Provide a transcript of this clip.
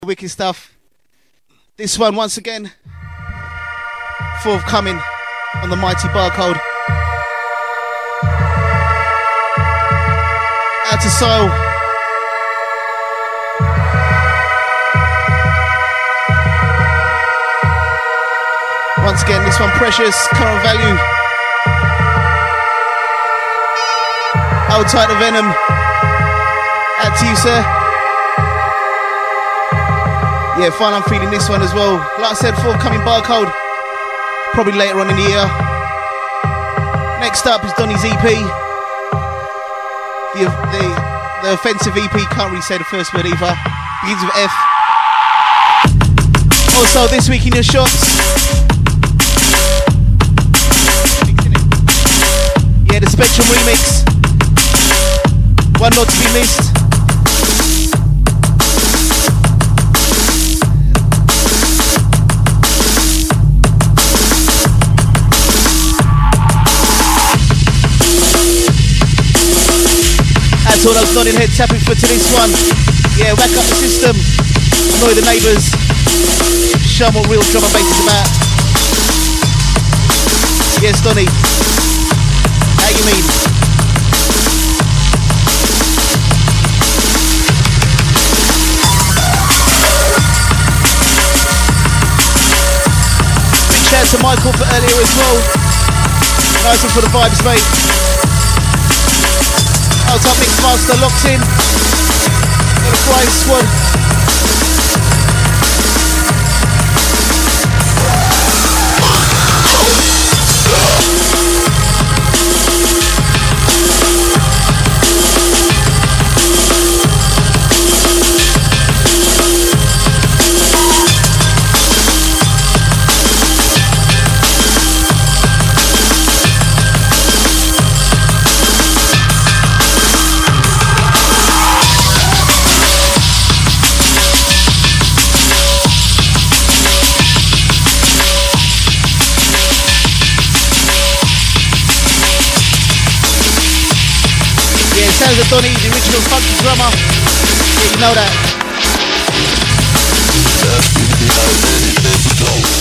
Wicked stuff. This one, once again, forthcoming on the mighty Barcode. Out to Soul. Once again, this one, Precious, Current Value. Hold tight to Venom. Out to you, sir. Yeah, fine, I'm feeling this one as well. Like I said, forthcoming Barcode. Probably later on in the year. Next up is Donny's EP. The offensive EP, can't really say the first word either. Begins with F. Also, this week in your shops. Yeah, the Spectrum remix. One not to be missed. That's all those nodding heads tapping for to this one. Yeah, whack up the system. Annoy the neighbours. Show them what real drum and bass is about. Yes, Donny. How you mean? Big shout out to Michael for earlier as well. Nice one for the vibes, mate. Out up Mixmaster locked in. Got a flying squad. Sounds of Donny, the original funky drummer. Yeah, you know that.